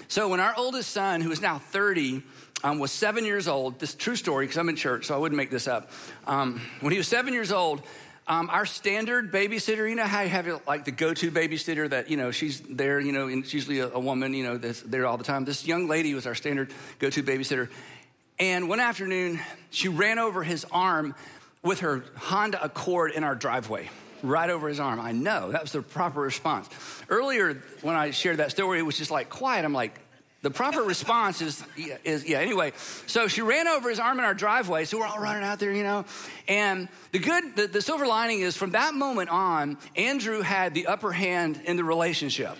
So when our oldest son, who is now 30, was 7 years old, this is a true story because I'm in church, so I wouldn't make this up. When he was 7 years old, our standard babysitter, you know how you have like the go-to babysitter that, she's there, and it's usually a woman, that's there all the time. This young lady was our standard go-to babysitter. And one afternoon, she ran over his arm with her Honda Accord in our driveway. Right over his arm. I know, that was the proper response. Earlier, when I shared that story, it was just like quiet. I'm like, the proper response is anyway. So she ran over his arm in our driveway, so we're all running out there, And the silver lining is from that moment on, Andrew had the upper hand in the relationship.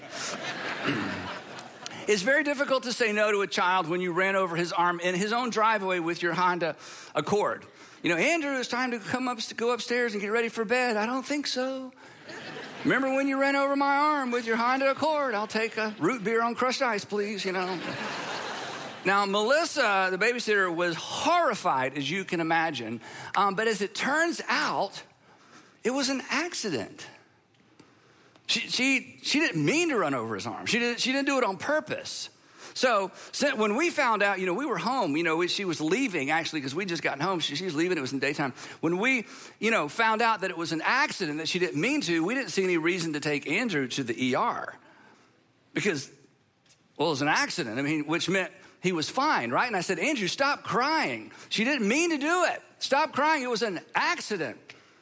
It's very difficult to say no to a child when you ran over his arm in his own driveway with your Honda Accord. Andrew, it's time to go upstairs and get ready for bed. I don't think so. Remember when you ran over my arm with your Honda Accord? I'll take a root beer on crushed ice, please, Now, Melissa, the babysitter, was horrified, as you can imagine. But as it turns out, it was an accident. She didn't mean to run over his arm. She didn't do it on purpose. So when we found out, we were home, she was leaving actually because we just gotten home. She was leaving, it was in daytime. When we, found out that it was an accident that she didn't mean to, we didn't see any reason to take Andrew to the ER because, it was an accident. Which meant he was fine, right? And I said, Andrew, stop crying. She didn't mean to do it. Stop crying. It was an accident.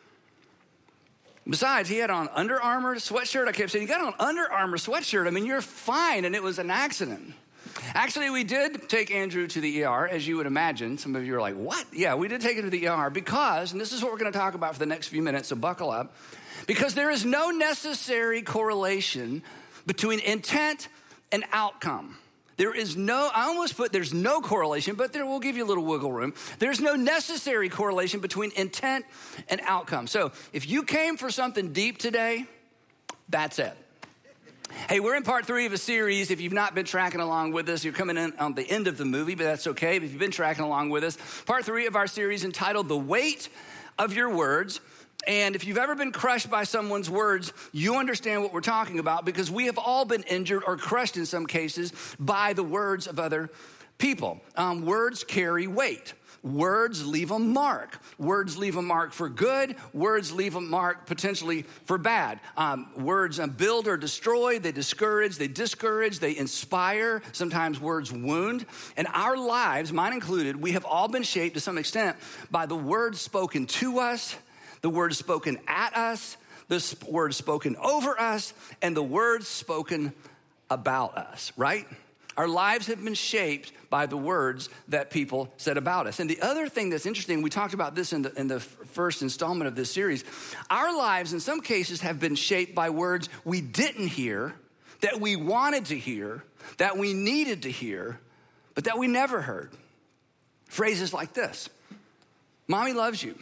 Besides, he had on Under Armour sweatshirt. I kept saying, you got on Under Armour sweatshirt. You're fine. And it was an accident. Actually, we did take Andrew to the ER, as you would imagine. Some of you are like, what? Yeah, we did take him to the ER because, and this is what we're going to talk about for the next few minutes, so buckle up, because there is no necessary correlation between intent and outcome. There's no correlation, but we'll give you a little wiggle room. There's no necessary correlation between intent and outcome. So if you came for something deep today, that's it. Hey, we're in part 3 of a series. If you've not been tracking along with us, you're coming in on the end of the movie, but that's okay. If you've been tracking along with us, part 3 of our series entitled The Weight of Your Words. And if you've ever been crushed by someone's words, you understand what we're talking about because we have all been injured or crushed in some cases by the words of other people. Words carry weight. Words leave a mark. Words leave a mark for good. Words leave a mark potentially for bad. Words build or destroy. They discourage. They discourage. They inspire. Sometimes words wound. And our lives, mine included, we have all been shaped to some extent by the words spoken to us, the words spoken at us, the words spoken over us, and the words spoken about us, right? Our lives have been shaped by the words that people said about us. And the other thing that's interesting, we talked about this in the first installment of this series, our lives in some cases have been shaped by words we didn't hear, that we wanted to hear, that we needed to hear, but that we never heard. Phrases like this: Mommy loves you.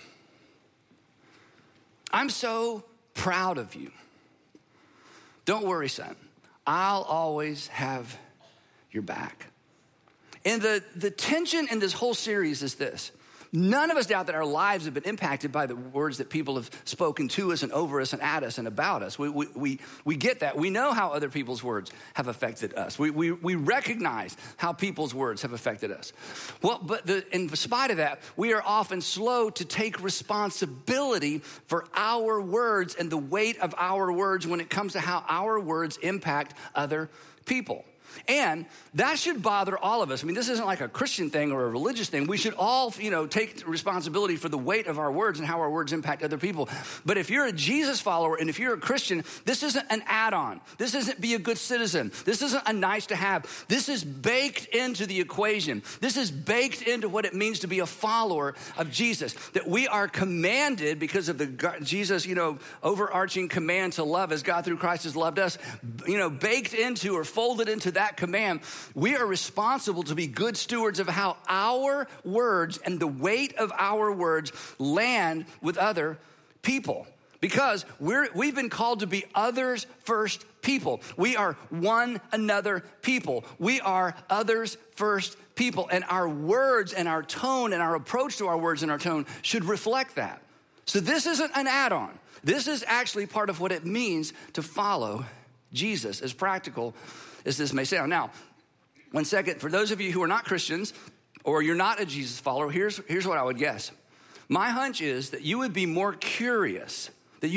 I'm so proud of you. Don't worry, son. I'll always have your back. And the tension in this whole series is this. None of us doubt that our lives have been impacted by the words that people have spoken to us and over us and at us and about us. We get that. We know how other people's words have affected us. We recognize how people's words have affected us. Well, but in spite of that, we are often slow to take responsibility for our words and the weight of our words when it comes to how our words impact other people. And that should bother all of us. This isn't like a Christian thing or a religious thing. We should all, take responsibility for the weight of our words and how our words impact other people. But if you're a Jesus follower and if you're a Christian, this isn't an add-on. This isn't be a good citizen. This isn't a nice to have. This is baked into the equation. This is baked into what it means to be a follower of Jesus. That we are commanded because of Jesus, overarching command to love as God through Christ has loved us, baked into or folded into that command, we are responsible to be good stewards of how our words and the weight of our words land with other people. Because we've been called to be others first people. We are one another people. We are others first people. And our words and our tone and our approach to our words and our tone should reflect that. So this isn't an add-on. This is actually part of what it means to follow Jesus, as practical as this may sound. Now, One second, for those of you who are not Christians or you're not a Jesus follower, here's what I would guess. My hunch is that you would be more curious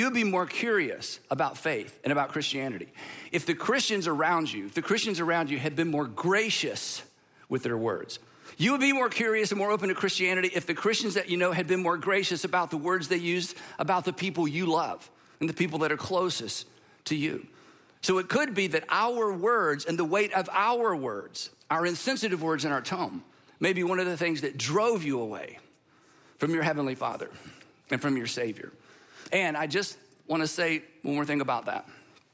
about faith and about Christianity if the Christians around you had been more gracious with their words. You would be more curious and more open to Christianity if the Christians that you know had been more gracious about the words they used about the people you love and the people that are closest to you. So it could be that our words and the weight of our words, our insensitive words in our tone, may be one of the things that drove you away from your Heavenly Father and from your Savior. And I just want to say one more thing about that.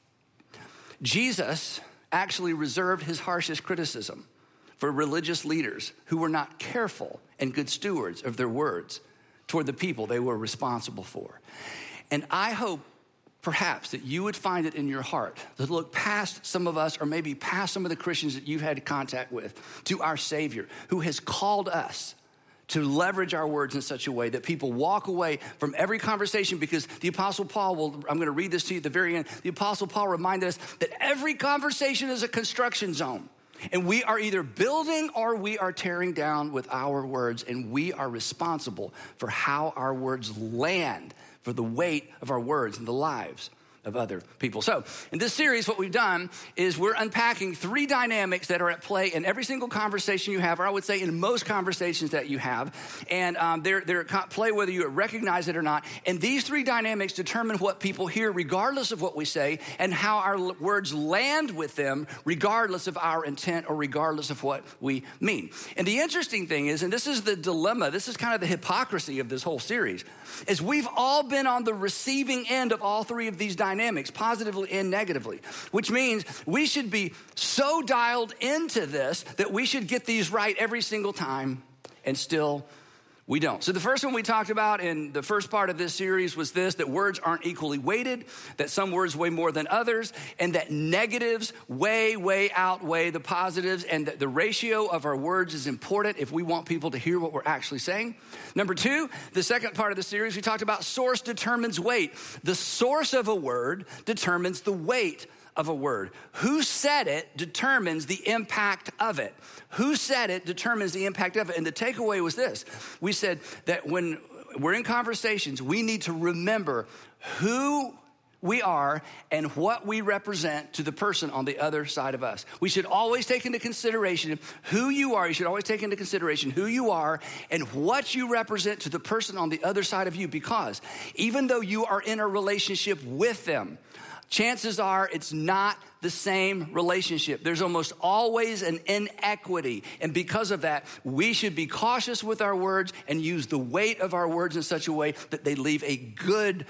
Jesus actually reserved his harshest criticism for religious leaders who were not careful and good stewards of their words toward the people they were responsible for. And I hope perhaps that you would find it in your heart to look past some of us, or maybe past some of the Christians that you've had contact with, to our Savior, who has called us to leverage our words in such a way that people walk away from every conversation, because the Apostle Paul I'm going to read this to you at the very end. The Apostle Paul reminded us that every conversation is a construction zone. And we are either building or we are tearing down with our words, and we are responsible for how our words land, for the weight of our words in the lives of other people. So in this series, what we've done is we're unpacking 3 dynamics that are at play in every single conversation you have, or I would say in most conversations that you have. And they're at play whether you recognize it or not. And these 3 dynamics determine what people hear regardless of what we say, and how our words land with them regardless of our intent or regardless of what we mean. And the interesting thing is, and this is the dilemma, this is kind of the hypocrisy of this whole series, is we've all been on the receiving end of all 3 of these dynamics, positively and negatively, which means we should be so dialed into this that we should get these right every single time, and still we don't. So the first one we talked about in the first part of this series was this: that words aren't equally weighted, that some words weigh more than others, and that negatives way outweigh the positives, and that the ratio of our words is important if we want people to hear what we're actually saying. Number 2, the second part of the series, we talked about source determines weight. The source of a word determines the weight of a word. Who said it determines the impact of it. Who said it determines the impact of it. And the takeaway was this: we said that when we're in conversations, we need to remember who we are and what we represent to the person on the other side of us. We should always take into consideration who you are. You should always take into consideration who you are and what you represent to the person on the other side of you, because even though you are in a relationship with them, chances are it's not the same relationship. There's almost always an inequity. And because of that, we should be cautious with our words and use the weight of our words in such a way that they leave a good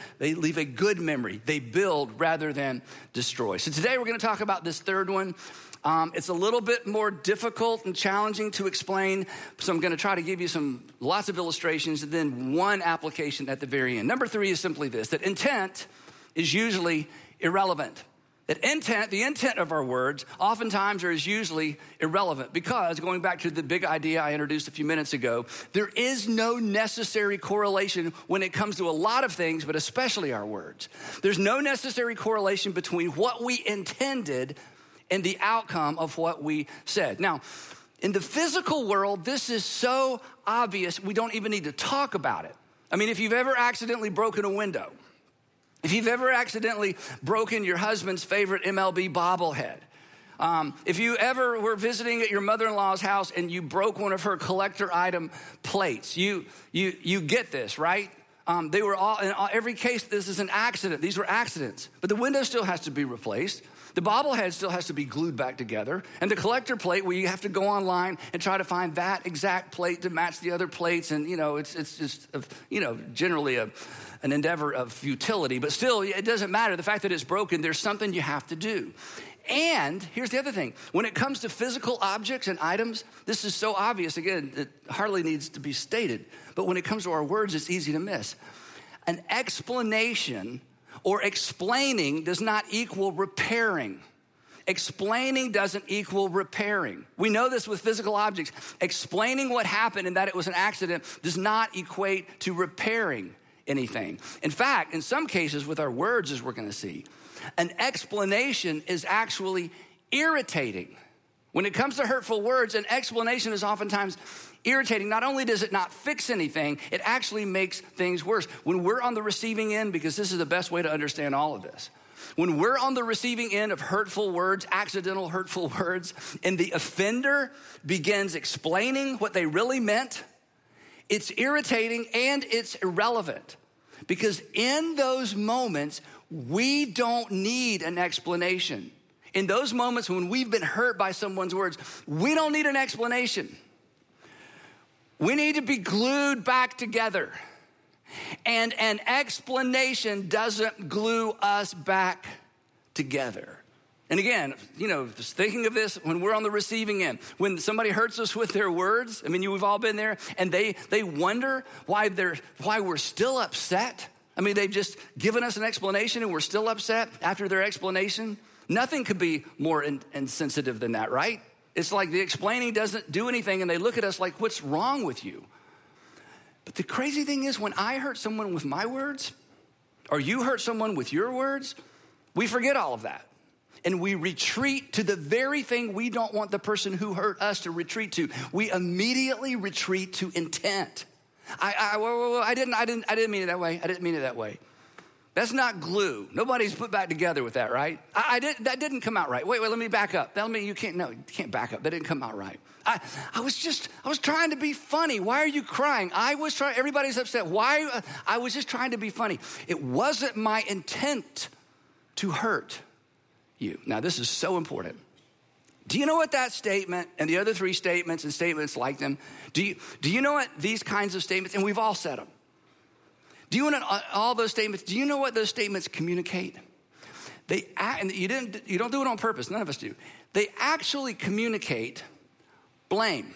memory. They build rather than destroy. So today we're going to talk about this third one. It's a little bit more difficult and challenging to explain, so I'm going to try to give you lots of illustrations and then one application at the very end. Number 3 is simply this: that intent is usually irrelevant. That the intent of our words oftentimes is usually irrelevant, because, going back to the big idea I introduced a few minutes ago, there is no necessary correlation when it comes to a lot of things, but especially our words. There's no necessary correlation between what we intended and the outcome of what we said. Now, in the physical world, this is so obvious we don't even need to talk about it. I mean, if you've ever accidentally broken a window, if you've ever accidentally broken your husband's favorite MLB bobblehead, if you ever were visiting at your mother-in-law's house and you broke one of her collector item plates, you get this, right? They were all, in every case, this is an accident. These were accidents. But the window still has to be replaced. The bobblehead still has to be glued back together. And the collector plate, where you have to go online and try to find that exact plate to match the other plates. And, it's just, generally an endeavor of futility. But still, it doesn't matter. The fact that it's broken, there's something you have to do. And here's the other thing. When it comes to physical objects and items, this is so obvious. Again, it hardly needs to be stated. But when it comes to our words, it's easy to miss. An explanation or explaining does not equal repairing. Explaining doesn't equal repairing. We know this with physical objects. Explaining what happened and that it was an accident does not equate to repairing anything. In fact, in some cases with our words, as we're going to see, an explanation is actually irritating When it comes to hurtful words, an explanation is oftentimes irritating. Not only does it not fix anything, it actually makes things worse. When we're on the receiving end, because this is the best way to understand all of this, when we're on the receiving end of hurtful words, accidental hurtful words, and the offender begins explaining what they really meant, it's irritating and it's irrelevant. Because in those moments, we don't need an explanation. In those moments when we've been hurt by someone's words, we don't need an explanation. We need to be glued back together. And an explanation doesn't glue us back together. And again, just thinking of this when we're on the receiving end, when somebody hurts us with their words, we've all been there, and they wonder why we're still upset. They've just given us an explanation and we're still upset after their explanation. Nothing could be more insensitive than that, right? It's like the explaining doesn't do anything and they look at us like, what's wrong with you? But the crazy thing is when I hurt someone with my words, or you hurt someone with your words, we forget all of that. And we retreat to the very thing we don't want the person who hurt us to retreat to. We immediately retreat to intent. I didn't mean it that way. I didn't mean it that way. That's not glue. Nobody's put back together with that, right? That didn't come out right. Wait, let me back up. You can't back up. That didn't come out right. I was trying to be funny. Why are you crying? Everybody's upset. Why? I was just trying to be funny. It wasn't my intent to hurt you. Now, this is so important. Do you know what that statement and the other three statements and statements like them, do you know what these kinds of statements, and we've all said them. Do you know all those statements? Do you know what those statements communicate? And you don't do it on purpose. None of us do. They actually communicate blame.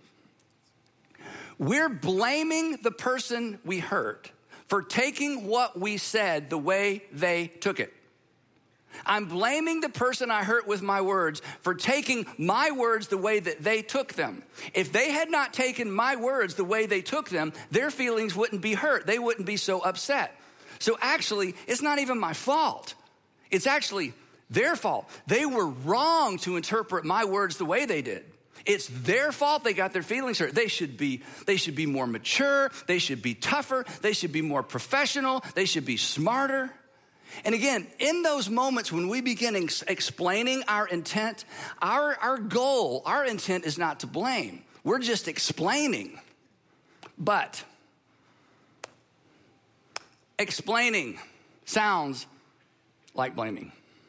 We're blaming the person we hurt for taking what we said the way they took it. I'm blaming the person I hurt with my words for taking my words the way that they took them. If they had not taken my words the way they took them, their feelings wouldn't be hurt. They wouldn't be so upset. So actually, it's not even my fault. It's actually their fault. They were wrong to interpret my words the way they did. It's their fault they got their feelings hurt. They should be more mature. They should be tougher. They should be more professional. They should be smarter. And again, in those moments when we begin explaining our intent, our goal, our intent is not to blame. We're just explaining. But explaining sounds like blaming.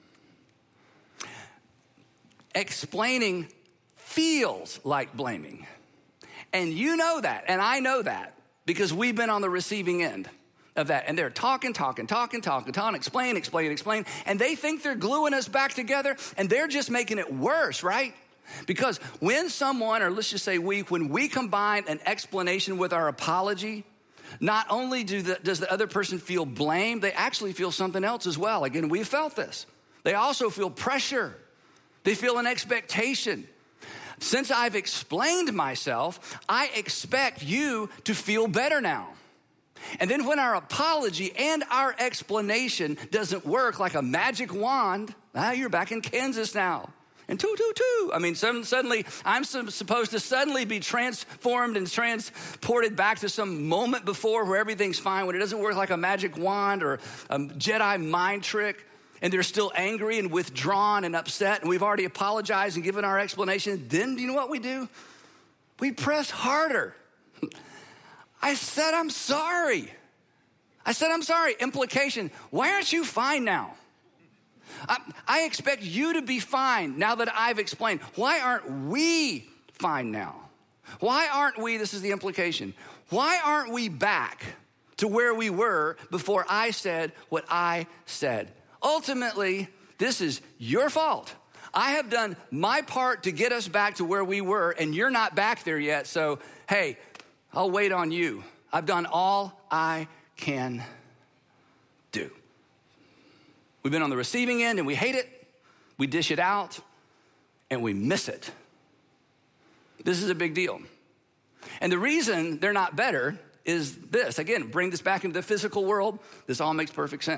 Explaining feels like blaming. And you know that, and I know that, because we've been on the receiving end of that. And they're talking, explain. And they think they're gluing us back together, and they're just making it worse, right? Because when someone, or let's just say when we combine an explanation with our apology, not only does the other person feel blame, they actually feel something else as well. Again, we've felt this. They also feel pressure. They feel an expectation. Since I've explained myself, I expect you to feel better now. And then when our apology and our explanation doesn't work like a magic wand, you're back in Kansas now. And suddenly I'm supposed to suddenly be transformed and transported back to some moment before where everything's fine, when it doesn't work like a magic wand or a Jedi mind trick, and they're still angry and withdrawn and upset, and we've already apologized and given our explanation. Then you know what we do? We press harder. I said, I'm sorry. Implication, why aren't you fine now? I expect you to be fine now that I've explained. Why aren't we fine now? Why aren't we, this is the implication, why aren't we back to where we were before I said what I said? Ultimately, this is your fault. I have done my part to get us back to where we were, and you're not back there yet. So, hey, I'll wait on you. I've done all I can do. We've been on the receiving end and we hate it. We dish it out and we miss it. This is a big deal. And the reason they're not better is this. Again, bring this back into the physical world. This all makes perfect sense.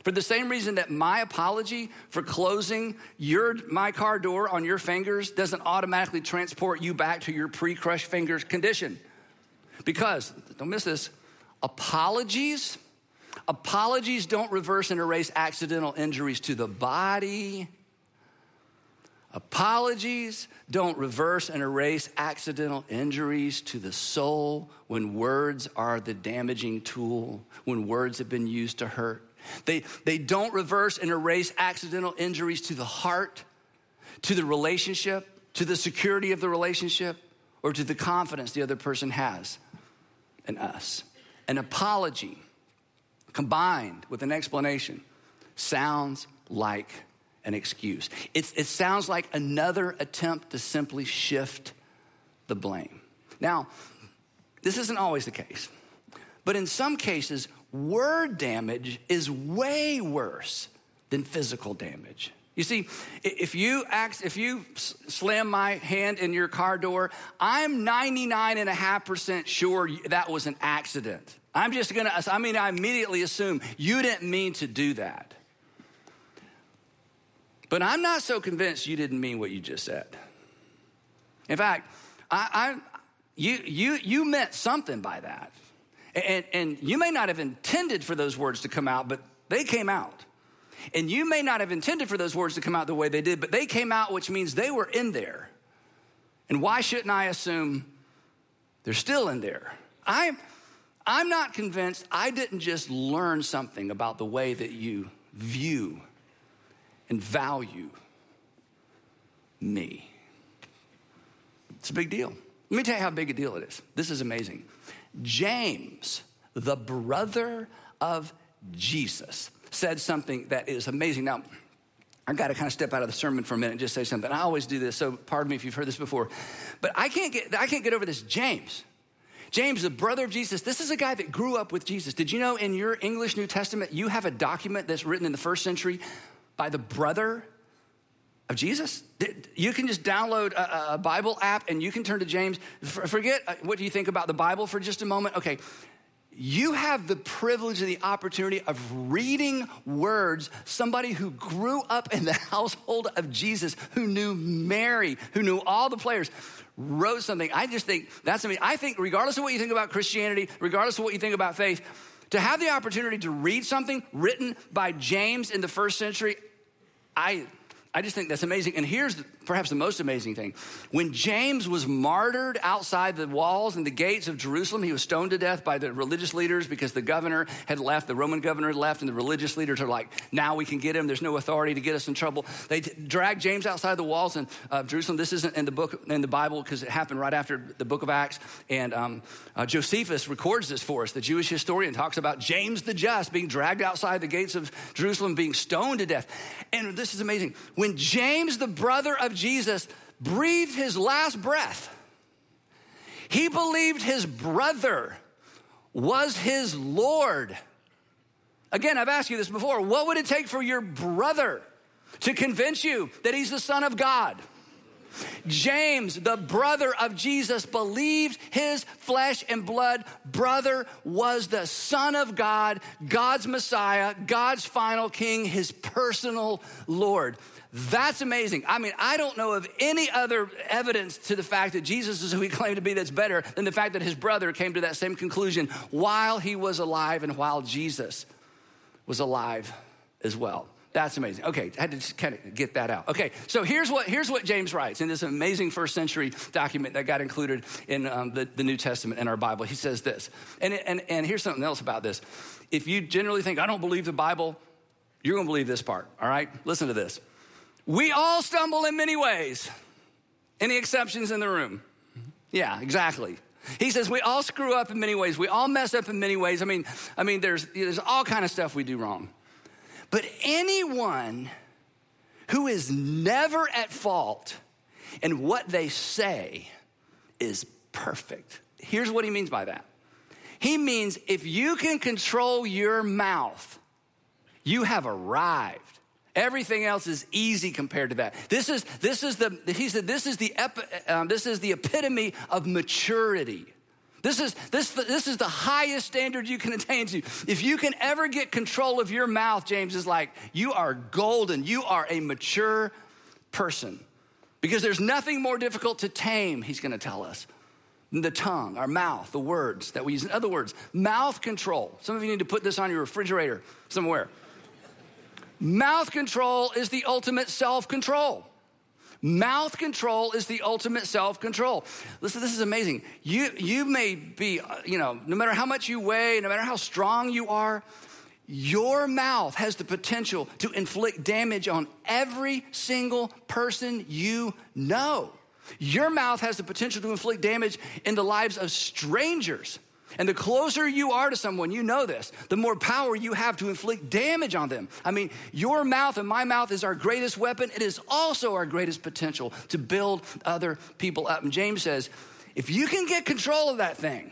For the same reason that my apology for closing my car door on your fingers doesn't automatically transport you back to your pre-crushed fingers condition. Because, don't miss this, apologies don't reverse and erase accidental injuries to the body. Apologies don't reverse and erase accidental injuries to the soul when words are the damaging tool, when words have been used to hurt. They don't reverse and erase accidental injuries to the heart, to the relationship, to the security of the relationship, or to the confidence the other person has in us. An apology combined with an explanation sounds like an excuse. It sounds like another attempt to simply shift the blame. Now, this isn't always the case, but in some cases, word damage is way worse than physical damage. You see, if you slam my hand in your car door, I'm 99.5% sure that was an accident. I immediately assume you didn't mean to do that. But I'm not so convinced you didn't mean what you just said. In fact, you meant something by that. And you may not have intended for those words to come out, but they came out. And you may not have intended for those words to come out the way they did, but they came out, which means they were in there. And why shouldn't I assume they're still in there? I'm not convinced I didn't just learn something about the way that you view and value me. It's a big deal. Let me tell you how big a deal it is. This is amazing. James, the brother of Jesus, said something that is amazing. Now, I've got to kind of step out of the sermon for a minute and just say something. I always do this, so pardon me if you've heard this before. But I can't get over this. James, the brother of Jesus, this is a guy that grew up with Jesus. Did you know in your English New Testament, you have a document that's written in the first century by the brother of Jesus? You can just download a Bible app and you can turn to James. Forget what do you think about the Bible for just a moment. Okay, you have the privilege and the opportunity of reading words, somebody who grew up in the household of Jesus, who knew Mary, who knew all the players, wrote something. I just think that's amazing. I think regardless of what you think about Christianity, regardless of what you think about faith, to have the opportunity to read something written by James in the first century, I just think that's amazing. And here's perhaps the most amazing thing. When James was martyred outside the walls and the gates of Jerusalem, he was stoned to death by the religious leaders because the governor had left, the Roman governor had left, and the religious leaders are like, now we can get him. There's no authority to get us in trouble. They dragged James outside the walls of Jerusalem. This isn't in the Bible because it happened right after the book of Acts. And Josephus records this for us. The Jewish historian talks about James the Just being dragged outside the gates of Jerusalem, being stoned to death. And this is amazing. When James, the brother of Jesus, breathed his last breath, he believed his brother was his Lord. Again, I've asked you this before. What would it take for your brother to convince you that he's the Son of God? James, the brother of Jesus, believed his flesh and blood brother was the Son of God, God's Messiah, God's final King, his personal Lord. That's amazing. I mean, I don't know of any other evidence to the fact that Jesus is who he claimed to be that's better than the fact that his brother came to that same conclusion while he was alive and while Jesus was alive as well. That's amazing. Okay, I had to just kind of get that out. Okay, so here's what James writes in this amazing first century document that got included in the New Testament in our Bible. He says this, and here's something else about this. If you generally think, I don't believe the Bible, you're going to believe this part, all right? Listen to this. We all stumble in many ways. Any exceptions in the room? Yeah, exactly. He says we all screw up in many ways. We all mess up in many ways. I mean, there's all kind of stuff we do wrong. But anyone who is never at fault in what they say is perfect. Here's what he means by that. He means if you can control your mouth, you have arrived. Everything else is easy compared to that. This is the epitome of maturity. This is the highest standard you can attain to. If you can ever get control of your mouth, James is like, you are golden. You are a mature person. Because there's nothing more difficult to tame, he's gonna tell us, than the tongue, our mouth, the words that we use. In other words, mouth control. Some of you need to put this on your refrigerator somewhere. Mouth control is the ultimate self-control. Mouth control is the ultimate self-control. Listen, this is amazing. You may be, no matter how much you weigh, no matter how strong you are, your mouth has the potential to inflict damage on every single person you know. Your mouth has the potential to inflict damage in the lives of strangers. And the closer you are to someone, you know this, the more power you have to inflict damage on them. I mean, your mouth and my mouth is our greatest weapon. It is also our greatest potential to build other people up. And James says, if you can get control of that thing,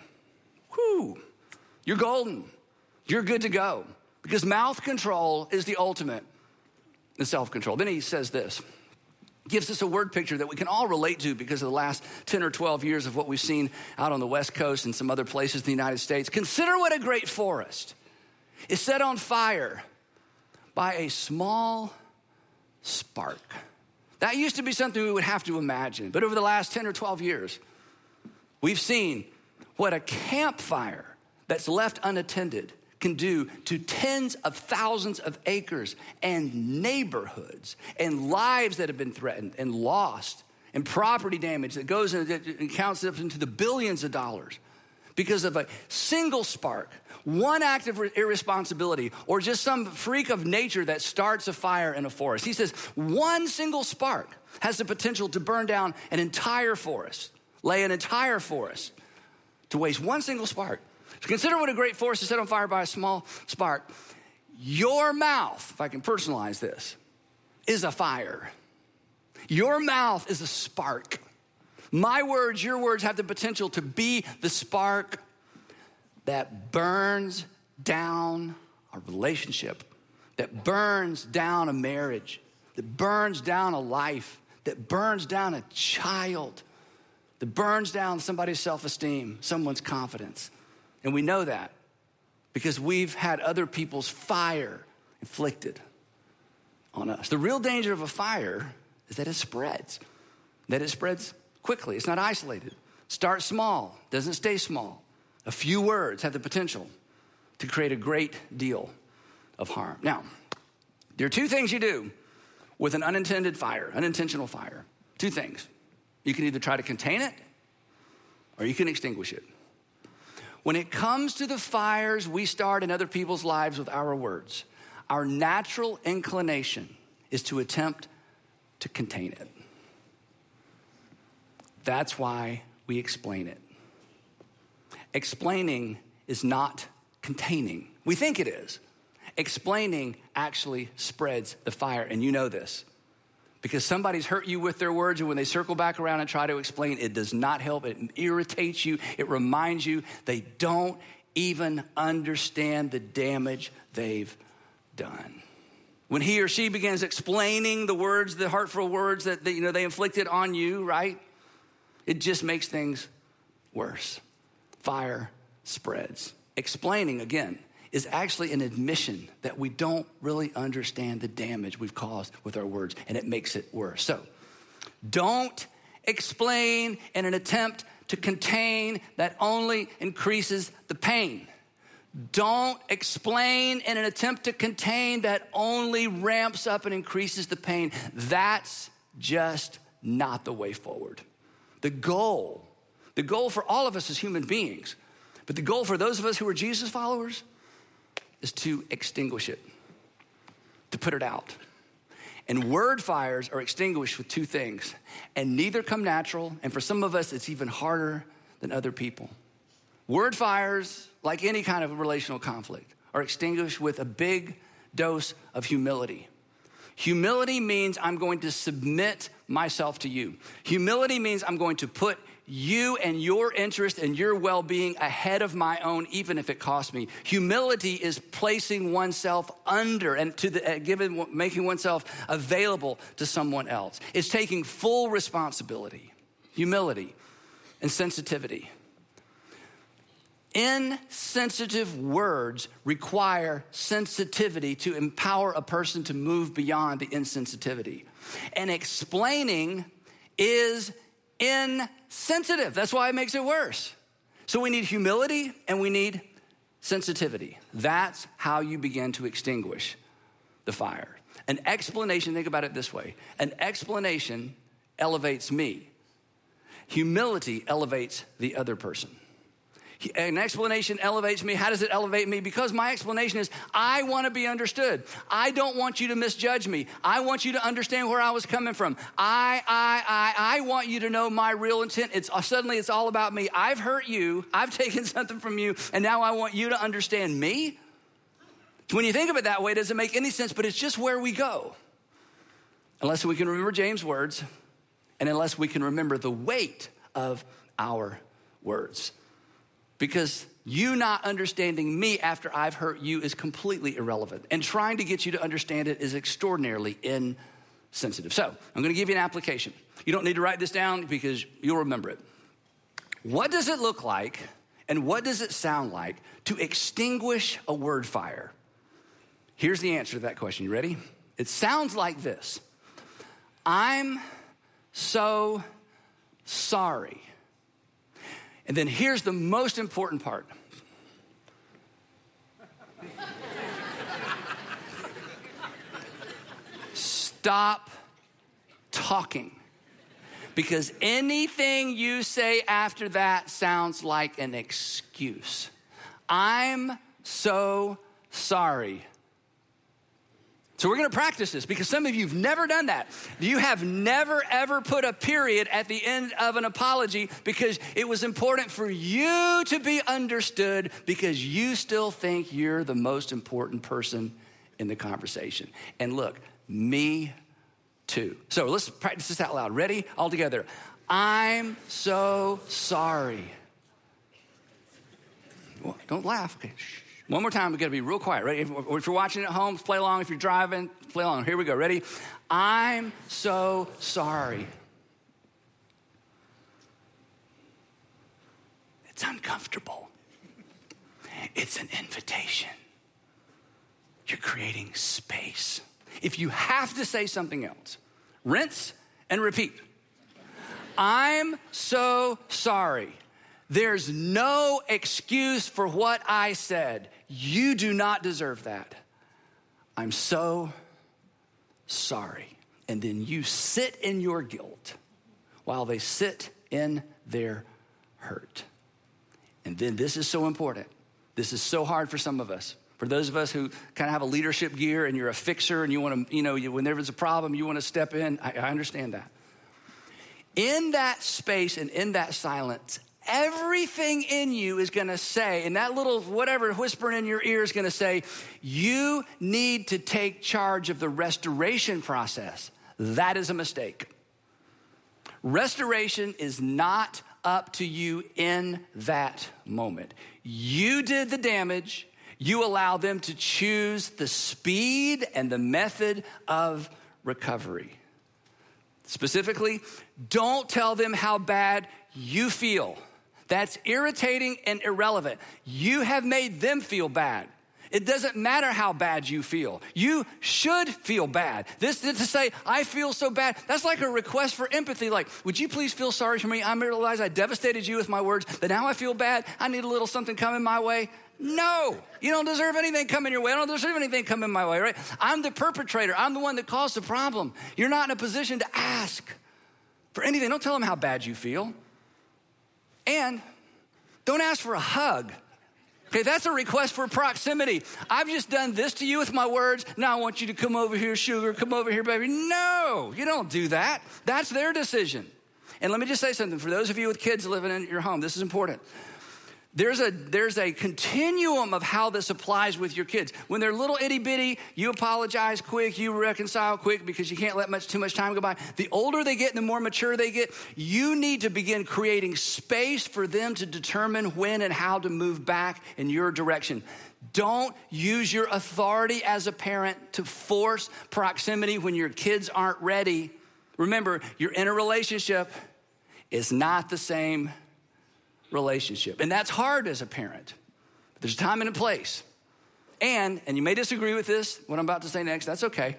you're golden. You're good to go. Because mouth control is the ultimate in self-control. Then he says this. Gives us a word picture that we can all relate to because of the last 10 or 12 years of what we've seen out on the West Coast and some other places in the United States. Consider what a great forest is set on fire by a small spark. That used to be something we would have to imagine. But over the last 10 or 12 years, we've seen what a campfire that's left unattended can do to tens of thousands of acres and neighborhoods and lives that have been threatened and lost and property damage that goes and counts up into the billions of dollars because of a single spark, one act of irresponsibility, or just some freak of nature that starts a fire in a forest. He says one single spark has the potential to burn down an entire forest, lay an entire forest to waste. One single spark. So consider what a great forest is set on fire by a small spark. Your mouth, if I can personalize this, is a fire. Your mouth is a spark. My words, your words have the potential to be the spark that burns down a relationship, that burns down a marriage, that burns down a life, that burns down a child, that burns down somebody's self-esteem, someone's confidence. And we know that because we've had other people's fire inflicted on us. The real danger of a fire is that it spreads quickly. It's not isolated. Starts small, doesn't stay small. A few words have the potential to create a great deal of harm. Now, there are two things you do with an unintentional fire. Two things. You can either try to contain it or you can extinguish it. When it comes to the fires we start in other people's lives with our words, our natural inclination is to attempt to contain it. That's why we explain it. Explaining is not containing. We think it is. Explaining actually spreads the fire, and you know this. Because somebody's hurt you with their words, and when they circle back around and try to explain, it does not help. It irritates you. It reminds you they don't even understand the damage they've done. When he or she begins explaining the words, the hurtful words that they inflicted on you, right? It just makes things worse. Fire spreads. Explaining, again, is actually an admission that we don't really understand the damage we've caused with our words, and it makes it worse. So, don't explain in an attempt to contain that only increases the pain. Don't explain in an attempt to contain that only ramps up and increases the pain. That's just not the way forward. The goal for all of us as human beings, but the goal for those of us who are Jesus followers, is to extinguish it, to put it out. And word fires are extinguished with two things, and neither come natural, and for some of us, it's even harder than other people. Word fires, like any kind of relational conflict, are extinguished with a big dose of humility. Humility means I'm going to submit myself to you. Humility means I'm going to put you and your interest and your well-being ahead of my own, even if it costs me. Humility is placing oneself under and making oneself available to someone else. It's taking full responsibility, humility, and sensitivity. Insensitive words require sensitivity to empower a person to move beyond the insensitivity. And explaining is insensitive. That's why it makes it worse. So we need humility and we need sensitivity. That's how you begin to extinguish the fire. An explanation, think about it this way. An explanation elevates me. Humility elevates the other person. An explanation elevates me. How does it elevate me? Because my explanation is, I want to be understood. I don't want you to misjudge me. I want you to understand where I was coming from. I want you to know my real intent. Suddenly it's all about me. I've hurt you. I've taken something from you. And now I want you to understand me. When you think of it that way, it doesn't make any sense, but it's just where we go. Unless we can remember James' words, and unless we can remember the weight of our words. Because you not understanding me after I've hurt you is completely irrelevant. And trying to get you to understand it is extraordinarily insensitive. So I'm going to give you an application. You don't need to write this down because you'll remember it. What does it look like and what does it sound like to extinguish a word fire? Here's the answer to that question. You ready? It sounds like this. I'm so sorry. And then here's the most important part. Stop talking. Because anything you say after that sounds like an excuse. I'm so sorry. So we're going to practice this because some of you have never done that. You have never, ever put a period at the end of an apology because it was important for you to be understood because you still think you're the most important person in the conversation. And look, me too. So let's practice this out loud. Ready? All together. I'm so sorry. Well, don't laugh. Okay. Shh. One more time, we gotta be real quiet, right? If you're watching at home, play along. If you're driving, play along. Here we go, ready? I'm so sorry. It's uncomfortable. It's an invitation. You're creating space. If you have to say something else, rinse and repeat. I'm so sorry. There's no excuse for what I said. You do not deserve that. I'm so sorry. And then you sit in your guilt while they sit in their hurt. And then this is so important. This is so hard for some of us. For those of us who kind of have a leadership gear and you're a fixer and you want to, when there's a problem, you want to step in. I understand that. In that space and in that silence, everything in you is going to say, and that little whatever whispering in your ear is going to say, you need to take charge of the restoration process. That is a mistake. Restoration is not up to you in that moment. You did the damage. You allow them to choose the speed and the method of recovery. Specifically, don't tell them how bad you feel. That's irritating and irrelevant. You have made them feel bad. It doesn't matter how bad you feel. You should feel bad. This to say, I feel so bad, that's like a request for empathy. Like, would you please feel sorry for me? I realize I devastated you with my words, but now I feel bad. I need a little something coming my way. No, you don't deserve anything coming your way. I don't deserve anything coming my way, right? I'm the perpetrator. I'm the one that caused the problem. You're not in a position to ask for anything. Don't tell them how bad you feel. And don't ask for a hug. Okay, that's a request for proximity. I've just done this to you with my words. Now I want you to come over here, sugar. Come over here, baby. No, you don't do that. That's their decision. And let me just say something. For those of you with kids living in your home, this is important. There's a continuum of how this applies with your kids. When they're little itty bitty, you apologize quick, you reconcile quick because you can't let too much time go by. The older they get and the more mature they get, you need to begin creating space for them to determine when and how to move back in your direction. Don't use your authority as a parent to force proximity when your kids aren't ready. Remember, you're in a relationship. It's not the same relationship. And that's hard as a parent. But there's a time and a place. And you may disagree with this, what I'm about to say next, that's okay.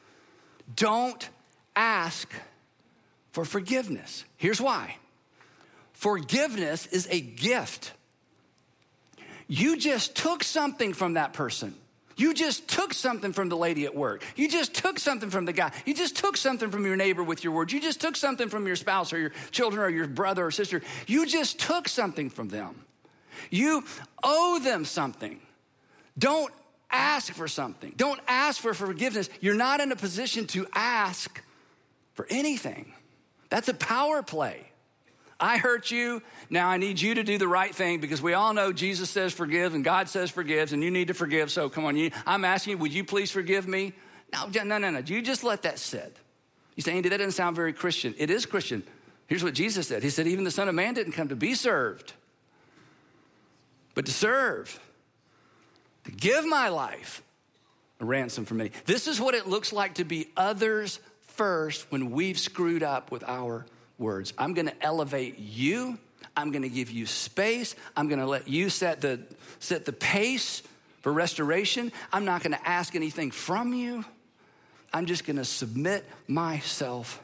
Don't ask for forgiveness. Here's why. Forgiveness is a gift. You just took something from that person. You just took something from the lady at work. You just took something from the guy. You just took something from your neighbor with your words. You just took something from your spouse or your children or your brother or sister. You just took something from them. You owe them something. Don't ask for something. Don't ask for forgiveness. You're not in a position to ask for anything. That's a power play. I hurt you. Now I need you to do the right thing because we all know Jesus says forgive and God says forgives and you need to forgive. So come on, I'm asking you, would you please forgive me? No. You just let that sit. You say, Andy, that doesn't sound very Christian. It is Christian. Here's what Jesus said. He said, even the Son of Man didn't come to be served, but to serve, to give my life a ransom for many. This is what it looks like to be others first when we've screwed up with our words. I'm going to elevate you. I'm going to give you space. I'm going to let you set the pace for restoration. I'm not going to ask anything from you. I'm just going to submit myself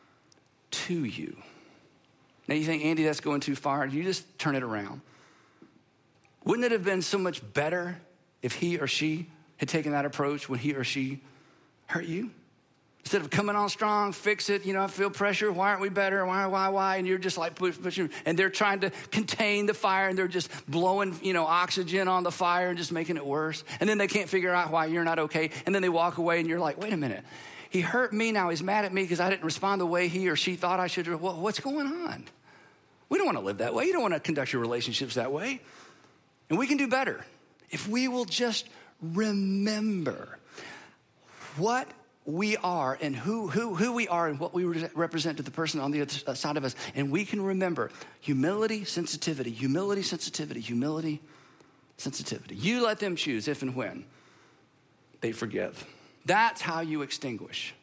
to you. Now you think, Andy, that's going too far. You just turn it around. Wouldn't it have been so much better if he or she had taken that approach when he or she hurt you? Instead of coming on strong, fix it, I feel pressure. Why aren't we better? Why? And you're just like pushing, and they're trying to contain the fire and they're just blowing, oxygen on the fire and just making it worse. And then they can't figure out why you're not okay. And then they walk away and you're like, wait a minute. He hurt me. Now he's mad at me because I didn't respond the way he or she thought I should. Well, what's going on? We don't want to live that way. You don't want to conduct your relationships that way. And we can do better if we will just remember what we are and who we are and what we represent to the person on the other side of us. And we can remember humility, sensitivity, humility, sensitivity, humility, sensitivity. You let them choose if and when they forgive. That's how you extinguish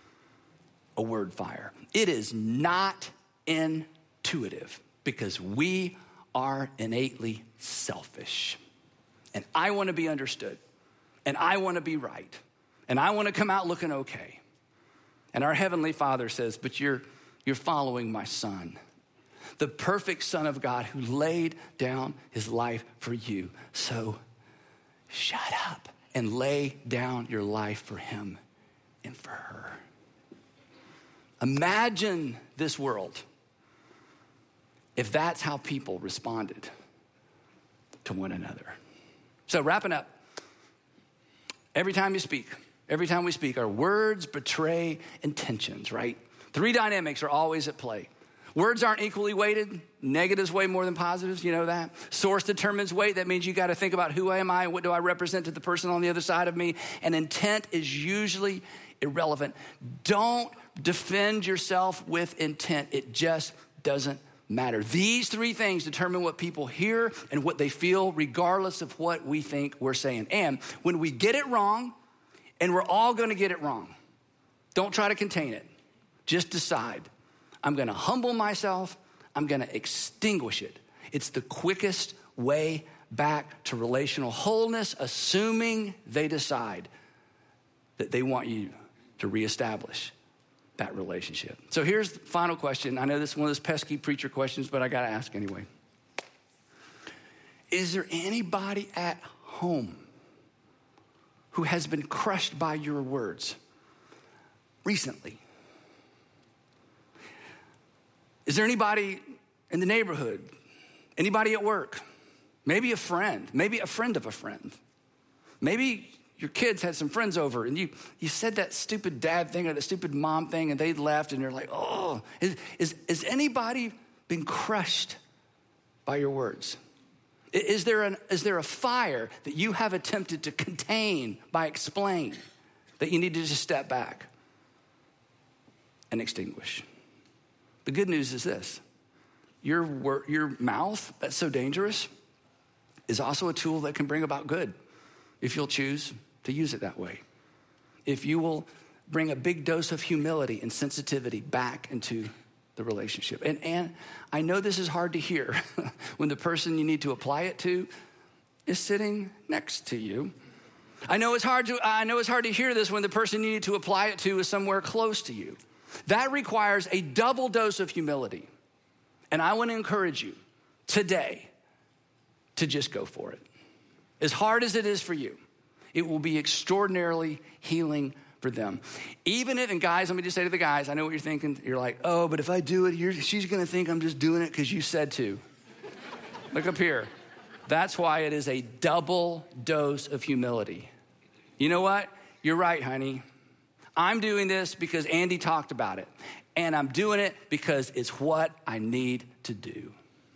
a word fire. It is not intuitive because we are innately selfish. And I want to be understood. And I want to be right. And I want to come out looking okay. And our Heavenly Father says, but you're following my Son, the perfect Son of God who laid down his life for you. So shut up and lay down your life for him and for her. Imagine this world if that's how people responded to one another. So wrapping up, every time we speak, our words betray intentions, right? Three dynamics are always at play. Words aren't equally weighted. Negatives weigh more than positives, you know that. Source determines weight. That means you got to think about who am I and what do I represent to the person on the other side of me. And intent is usually irrelevant. Don't defend yourself with intent. It just doesn't matter. These three things determine what people hear and what they feel, regardless of what we think we're saying. And when we get it wrong, and we're all going to get it wrong, don't try to contain it. Just decide. I'm going to humble myself. I'm going to extinguish it. It's the quickest way back to relational wholeness, assuming they decide that they want you to reestablish that relationship. So here's the final question. I know this is one of those pesky preacher questions, but I got to ask anyway. Is there anybody at home who has been crushed by your words recently? Is there anybody in the neighborhood? Anybody at work? Maybe a friend of a friend. Maybe your kids had some friends over and you said that stupid dad thing or that stupid mom thing and they left and you're like, oh, is anybody been crushed by your words? Is there a fire that you have attempted to contain by explain that you need to just step back and extinguish? The good news is this. Your mouth, that's so dangerous, is also a tool that can bring about good if you'll choose to use it that way. If you will bring a big dose of humility and sensitivity back into the relationship. And I know this is hard to hear when the person you need to apply it to is sitting next to you. I know it's hard to hear this when the person you need to apply it to is somewhere close to you. That requires a double dose of humility. And I want to encourage you today to just go for it. As hard as it is for you, it will be extraordinarily healing for them. Even if, and guys, let me just say to the guys, I know what you're thinking. You're like, oh, but if I do it, she's going to think I'm just doing it because you said to. Look up here. That's why it is a double dose of humility. You know what? You're right, honey. I'm doing this because Andy talked about it. And I'm doing it because it's what I need to do.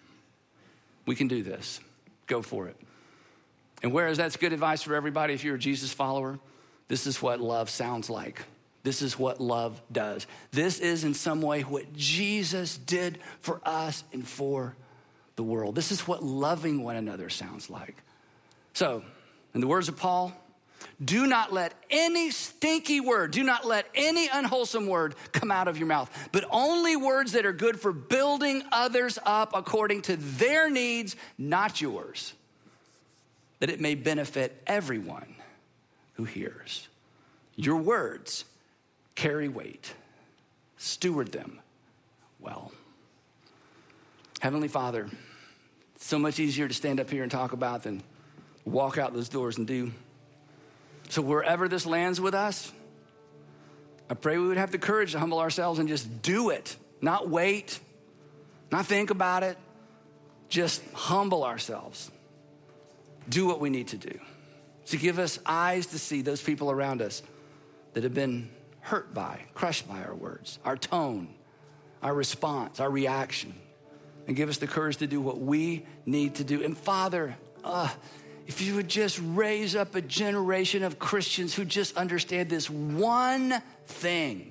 We can do this. Go for it. And whereas that's good advice for everybody, if you're a Jesus follower, this is what love sounds like. This is what love does. This is in some way what Jesus did for us and for the world. This is what loving one another sounds like. So, in the words of Paul, do not let any stinky word, do not let any unwholesome word come out of your mouth, but only words that are good for building others up according to their needs, not yours, that it may benefit everyone who hears. Your words carry weight. Steward them well. Heavenly Father, it's so much easier to stand up here and talk about than walk out those doors and do. So wherever this lands with us, I pray we would have the courage to humble ourselves and just do it. Not wait, not think about it. Just humble ourselves. Do what we need to do. To give us eyes to see those people around us that have been hurt by, crushed by our words, our tone, our response, our reaction, and give us the courage to do what we need to do. And Father, if you would just raise up a generation of Christians who just understand this one thing,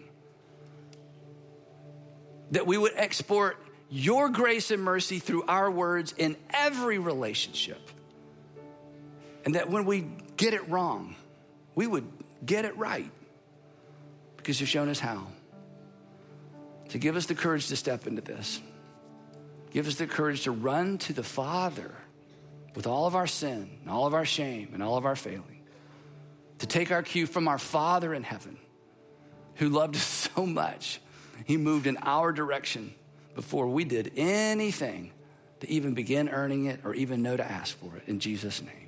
that we would export your grace and mercy through our words in every relationship. And that when we get it wrong, we would get it right because you've shown us how. So give us the courage to step into this. Give us the courage to run to the Father with all of our sin, and all of our shame, and all of our failing. To take our cue from our Father in heaven, who loved us so much, he moved in our direction before we did anything to even begin earning it or even know to ask for it. In Jesus' name.